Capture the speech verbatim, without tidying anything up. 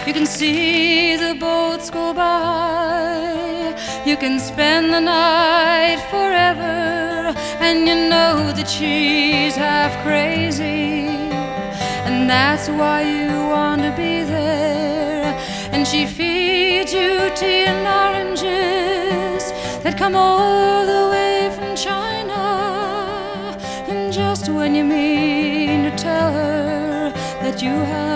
You can see the boats go by, you can spend the night forever, and you know that she's half crazy, and that's why you want to be there. And she feeds you tea and oranges that come all the way from China, and just when you mean to tell her that you have